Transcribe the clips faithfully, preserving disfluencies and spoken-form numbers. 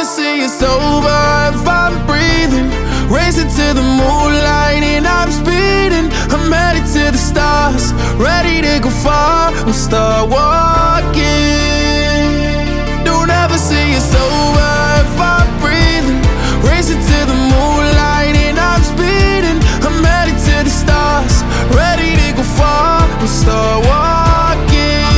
see it's over if I'm breathing. Racing to the moonlight and I'm speeding. I'm headed to the stars, ready to go far. I'm start walking. Don't ever see it's over if I'm breathing. Racing to the moonlight and I'm speeding. I'm headed to the stars, ready to go far. I'm start walking.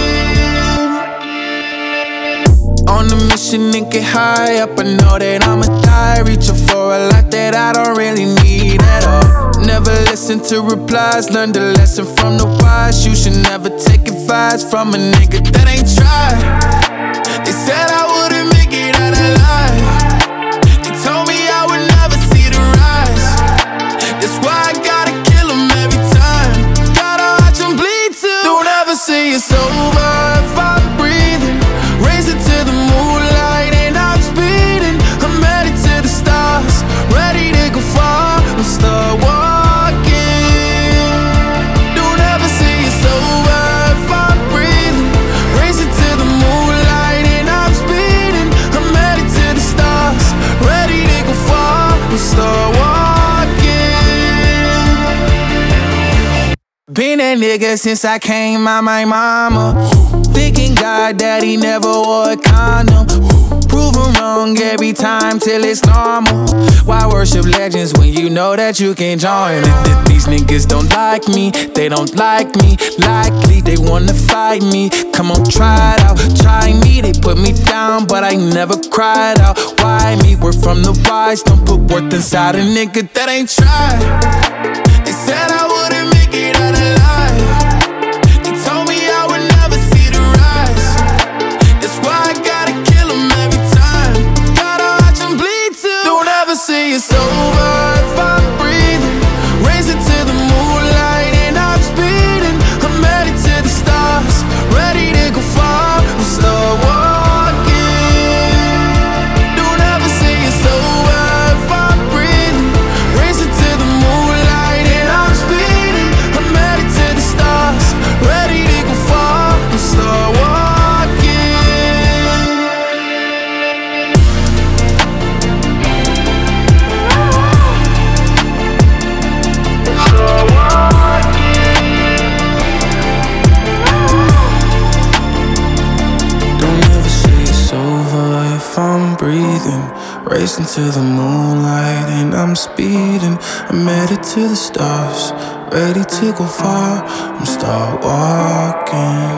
On a mission and get high up, I know that I'ma die. Reaching for a lot that I don't really need at all. Never listen to replies, learn the lesson from the wise. You should never take advice from a nigga that ain't tried. They said I wouldn't make it out alive. They told me I would never see the rise. That's why I gotta kill them every time. Gotta watch them bleed too. Don't ever say it's over if I'm breathing. Racing to the moonlight and I'm speeding. I'm headed to the stars, ready to go far. I'm start walking. Don't ever say it's over if I'm breathing. Racing to the moonlight and I'm speeding. I'm headed to the stars, ready to go far. I'm start walking. Been that nigga since I came out my mama. Thinking God that he never wore a condom. Proven wrong every time till it's normal. Why worship legends when you know that you can join it? These niggas don't like me, they don't like me. Likely they wanna fight me. Come on, try it out, try me. They put me down, but I never cried out. Why me? We're from the wise. Don't put worth inside a nigga that ain't tried. They said I wouldn't make it out alive. They told me I would never see the rise. That's why I gotta kill them every time. Gotta watch them bleed too. Don't ever say it's over if I'm breathing. Racing to the moonlight and I'm speeding. I'm headed to the stars, ready to go far. I'm start walking. Don't ever say it's over if I'm breathing. Racing to the moonlight and I'm speeding. I'm headed to the stars, ready to go far. I'm start walking. Don't ever say it's over if I'm breathing. Racing to the moonlight and I'm speeding. I'm headed to the stars, ready to go far. I'm start walking.